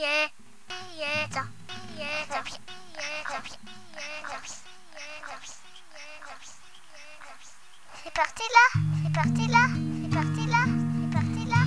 C'est parti là, c'est parti là, c'est parti là, c'est parti là.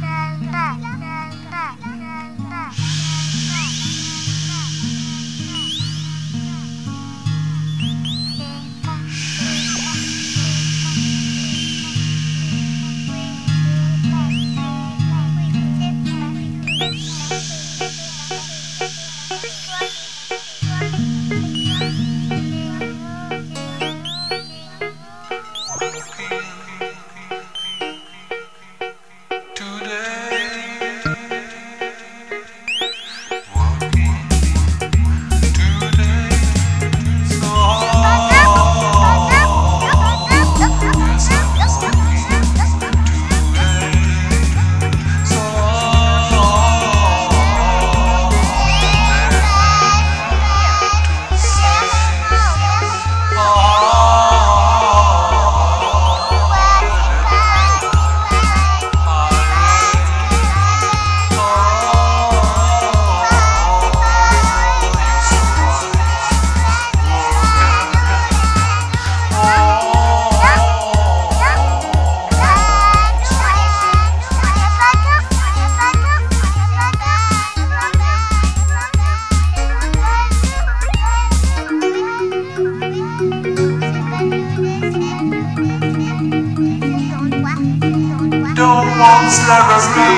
Don't want slavery.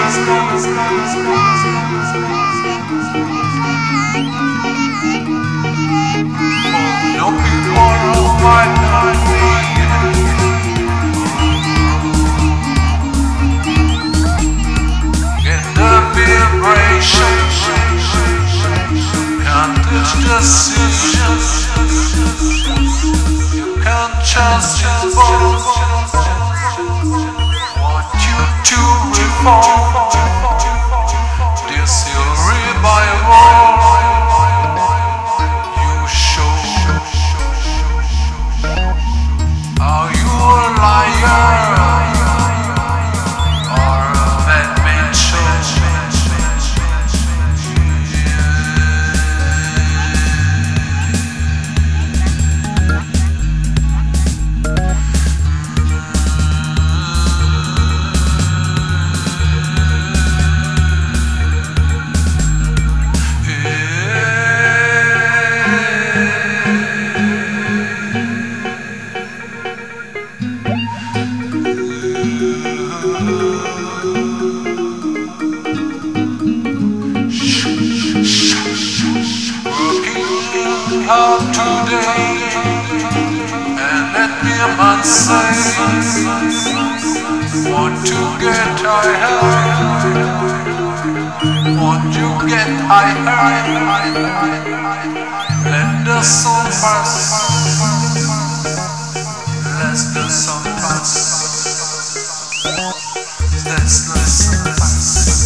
No people of my country. Get the vibration. Can't touch the decision. You can't trust his voice. To reform this revival you show how you a liar or a man-made show. Out today, and let me a man say, want to get higher, want you get higher, let the sun pass, let the sun pass, let the sun pass.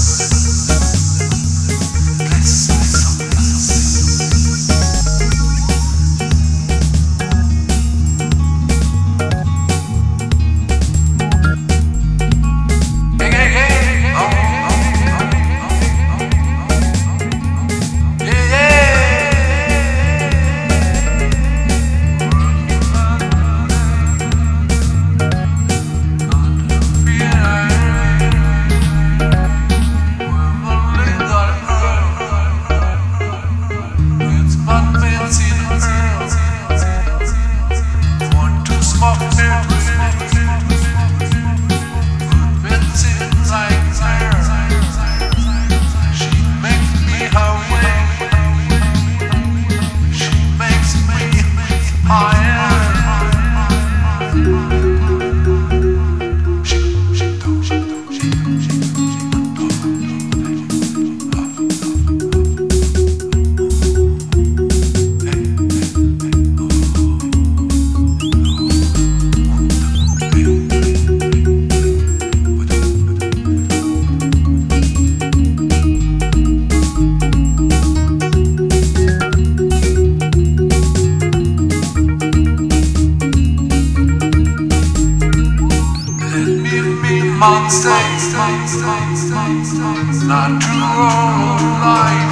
Monsters, not true life.